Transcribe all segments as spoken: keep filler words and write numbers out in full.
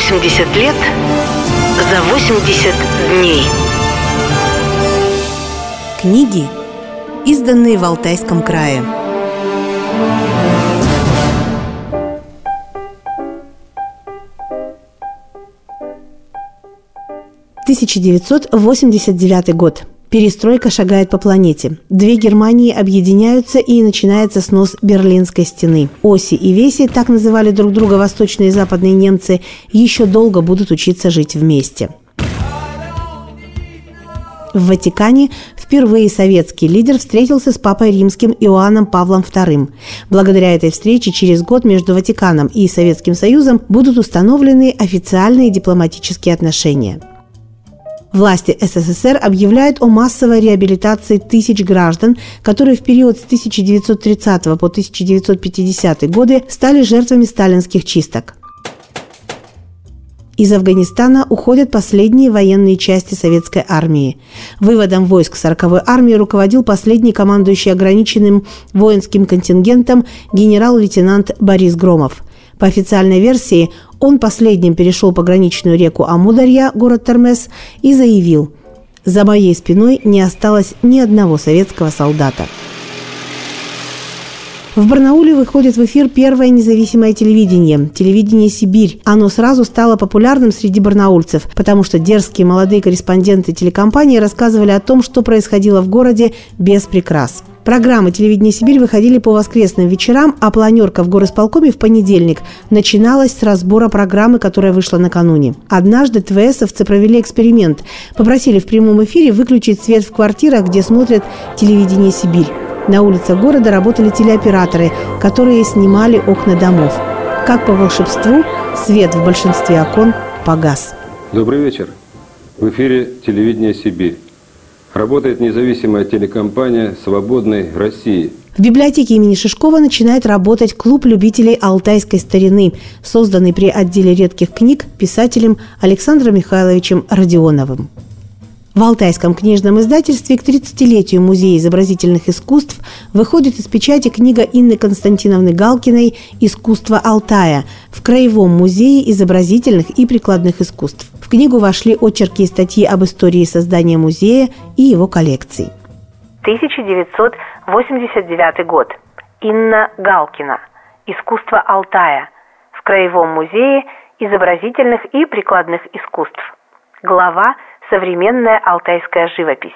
восемьдесят лет за восемьдесят дней. Книги, изданные в Алтайском крае. тысяча девятьсот восемьдесят девятый год. Перестройка шагает по планете. Две Германии объединяются, и начинается снос Берлинской стены. Оси и Веси, так называли друг друга восточные и западные немцы, еще долго будут учиться жить вместе. В Ватикане впервые советский лидер встретился с папой римским Иоанном Павлом вторым. Благодаря этой встрече через год между Ватиканом и Советским Союзом будут установлены официальные дипломатические отношения. Власти СССР объявляют о массовой реабилитации тысяч граждан, которые в период с тысяча девятьсот тридцатого по тысяча девятьсот пятидесятые годы стали жертвами сталинских чисток. Из Афганистана уходят последние военные части советской армии. Выводом войск сороковой армии руководил последний командующий ограниченным воинским контингентом генерал-лейтенант Борис Громов. По официальной версии, он последним перешел пограничную реку Амударья, город Термез, и заявил: «За моей спиной не осталось ни одного советского солдата». В Барнауле выходит в эфир первое независимое телевидение – телевидение «Сибирь». Оно сразу стало популярным среди барнаульцев, потому что дерзкие молодые корреспонденты телекомпании рассказывали о том, что происходило в городе без прикрас. Программы телевидения «Сибирь» выходили по воскресным вечерам, а планерка в горосполкоме в понедельник начиналась с разбора программы, которая вышла накануне. Однажды ТВСовцы провели эксперимент. Попросили в прямом эфире выключить свет в квартирах, где смотрят телевидение «Сибирь». На улицах города работали телеоператоры, которые снимали окна домов. Как по волшебству, свет в большинстве окон погас. Добрый вечер. В эфире телевидение «Сибирь». Работает независимая телекомпания «Свободной России». В библиотеке имени Шишкова начинает работать клуб любителей алтайской старины, созданный при отделе редких книг писателем Александром Михайловичем Родионовым. В Алтайском книжном издательстве к тридцатилетию Музея изобразительных искусств выходит из печати книга Инны Константиновны Галкиной «Искусство Алтая» в Краевом музее изобразительных и прикладных искусств. В книгу вошли очерки и статьи об истории создания музея и его коллекций. тысяча девятьсот восемьдесят девятый год. Инна Галкина. «Искусство Алтая» в Краевом музее изобразительных и прикладных искусств. Глава «Современная алтайская живопись».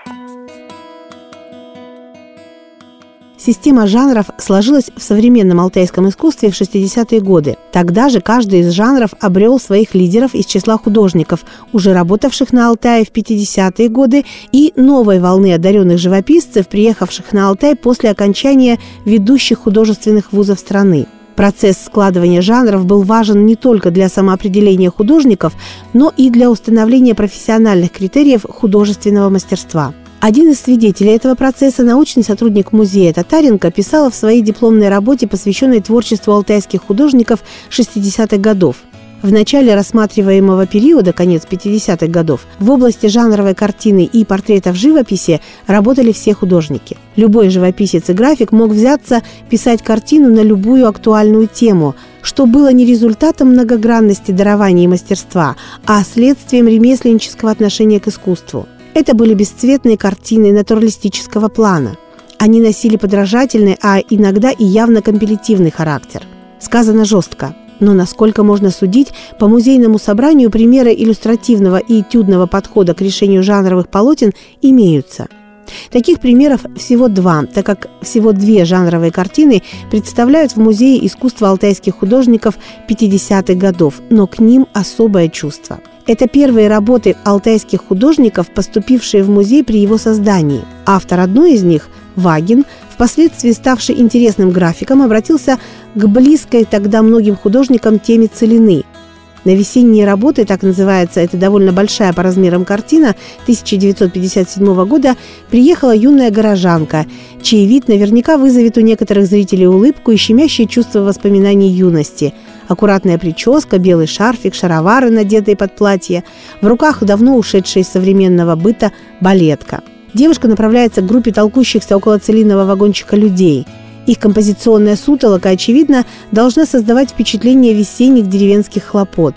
Система жанров сложилась в современном алтайском искусстве в шестидесятые годы. Тогда же каждый из жанров обрел своих лидеров из числа художников, уже работавших на Алтае в пятидесятые годы, и новой волны одаренных живописцев, приехавших на Алтай после окончания ведущих художественных вузов страны. Процесс складывания жанров был важен не только для самоопределения художников, но и для установления профессиональных критериев художественного мастерства. Один из свидетелей этого процесса, научный сотрудник музея Татаренко, писала в своей дипломной работе, посвященной творчеству алтайских художников шестидесятых годов. В начале рассматриваемого периода, конец пятидесятых годов, в области жанровой картины и портретов живописи работали все художники. Любой живописец и график мог взяться писать картину на любую актуальную тему, что было не результатом многогранности дарования и мастерства, а следствием ремесленнического отношения к искусству. Это были бесцветные картины натуралистического плана. Они носили подражательный, а иногда и явно компилятивный характер. Сказано жестко. Но, насколько можно судить, по музейному собранию примеры иллюстративного и этюдного подхода к решению жанровых полотен имеются. Таких примеров всего два, так как всего две жанровые картины представляют в Музее искусства алтайских художников пятидесятых годов, но к ним особое чувство. Это первые работы алтайских художников, поступившие в музей при его создании. Автор одной из них, Вагин, впоследствии ставший интересным графиком, обратился к близкой тогда многим художникам теме целины. На весенние работы, так называется эта довольно большая по размерам картина тысяча девятьсот пятьдесят седьмого года, приехала юная горожанка, чей вид наверняка вызовет у некоторых зрителей улыбку и щемящее чувство воспоминаний юности. Аккуратная прическа, белый шарфик, шаровары, надетые под платье, в руках давно ушедшая из современного быта балетка. Девушка направляется к группе толкущихся около целинного вагончика людей. Их композиционная сутолока, очевидно, должна создавать впечатление весенних деревенских хлопот.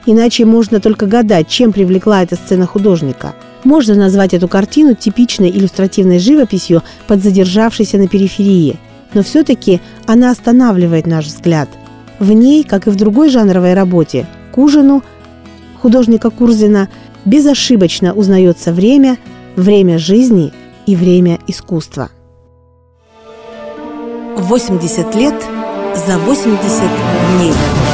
Иначе можно только гадать, чем привлекла эта сцена художника. Можно назвать эту картину типичной иллюстративной живописью, подзадержавшейся на периферии. Но все-таки она останавливает наш взгляд. В ней, как и в другой жанровой работе, «К ужину» художника Курзина, безошибочно узнается время, время жизни и время искусства. восемьдесят лет за восемьдесят дней.